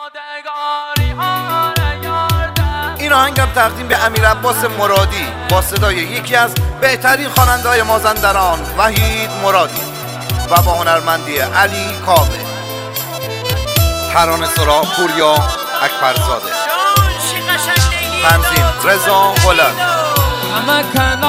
این آهنگم تقدیم به امیرعباس مرادی با صدای یکی از بهترین خواننده‌های مازندران وحید مرادی و با هنرمندی علی کاوه. ترانه سرا پوریا اکبرزاده، تنظیم رضا غلام. همه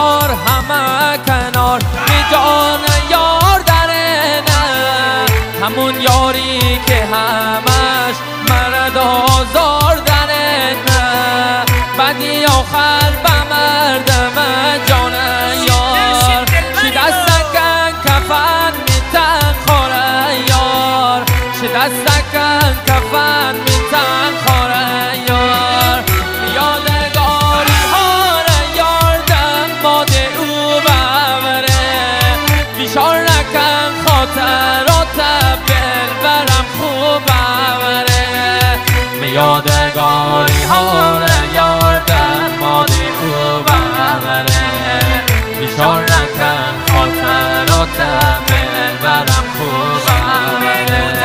کنار به جان یار درنه، همون یاری که همش مرد آزار درنه، بدی آخر به مردم جان یار، چی دستکن کفن میتن خوره یار، چی دستکن کفن میتن خوره یار. یادگاری ها را یار دنباد او ببره، بیشار نکن خاطرات بلبرم خوب ببره. یادگاری ها را یار دنباد او ببره، بیشار نکن خاطرات بلبرم خوب ببره.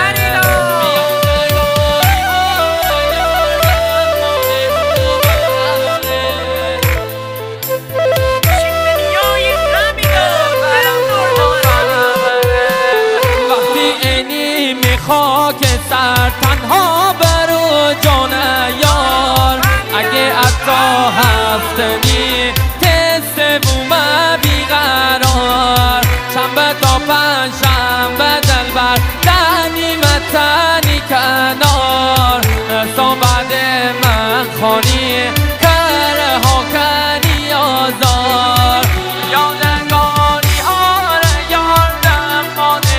خاک سر تنها برو جان یار، اگه اتا هفتنی تسته بومه بیقرار، شنبه تا پنج شنبه دلبر دنی متنی کنار، تا بعد من خانی کره ها کنی آزار. یادگاری ها را یاردم ماده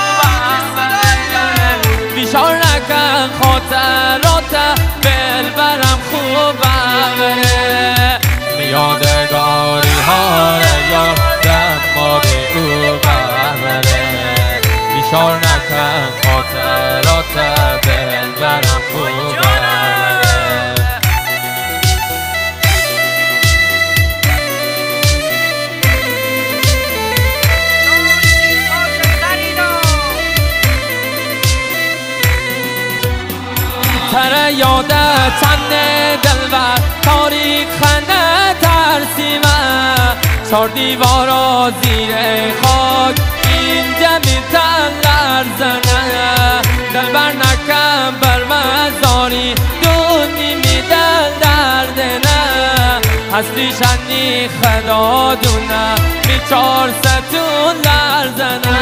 بیشار نکن خاطرات بلبرم خوب ببره. یادگاری ها را یادم ماده او ببره، بیشار نکن خاطرات بلبرم خوب ببره. تره یاده چند دلبر تاریخ خنده ترسیمه، چار دیوارا زیر خاک اینجا میتن لرزنه، دلبر نکن بر مزاری دونی میدل دردنه، اصلی شنی خدا دونه می 400 لرزنه.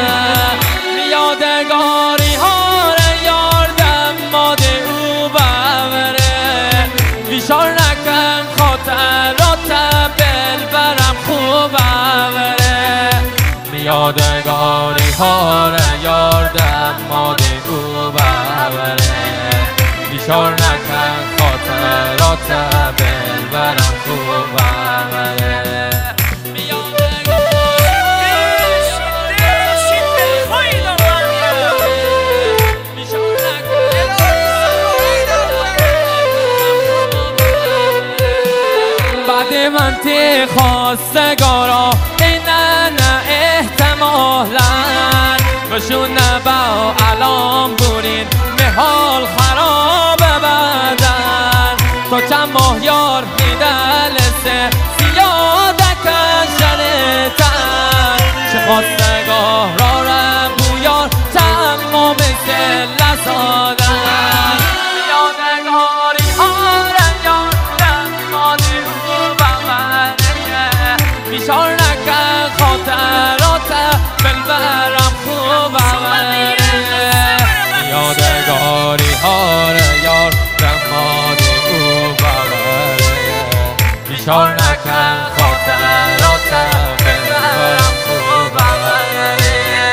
یادگاری ها را یاردم ماده او ببره، بیشار نکن خاطرات بلبرم خوب ببره. یادگاری ها را یاردم ماده او ببره، بیشار نکن خاطرات بلبرم خوب ببره. منطق خواستگارا اینه نه احتمالاً بشونه با علام بورین محال خراب بدن، تا چند ماه یار میدلسه سیادکن شنتن، چه خواستگارا را بویار تمام مثل لسادن. یادگاری ها را یاردم ماده او ببره، بیشار نکن خاطرات بلبرم خوب ببره. یادگاری ها را یاردم ماده او ببره، بیشار نکن خاطرات بلبرم خوب ببره.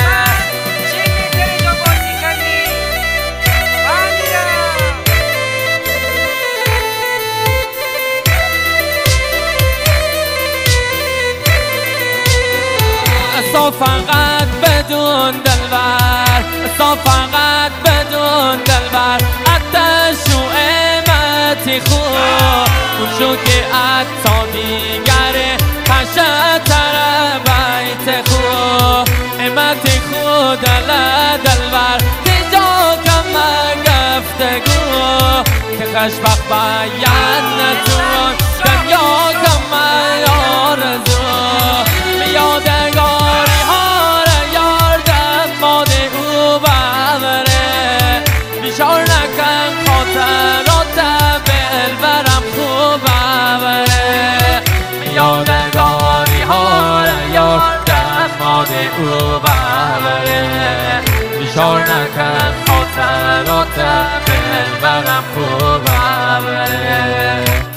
فقط بدون دلبر، فقط بدون دلبر، حتی شوئمتی خوب اون شو که حتی دیگره پشتر بیت خوب امتی خود دلبر دیجا کم گفتگو عشقش وقت باید نتون دنیا کم آرزو یادگاری ها را یار دماد او ببره بیشار نکن خاطرات بلبرم خوب ببره یادگاری ها را یار دماد او ببره بیشار نکن خاطرات بلبرم خوب ببره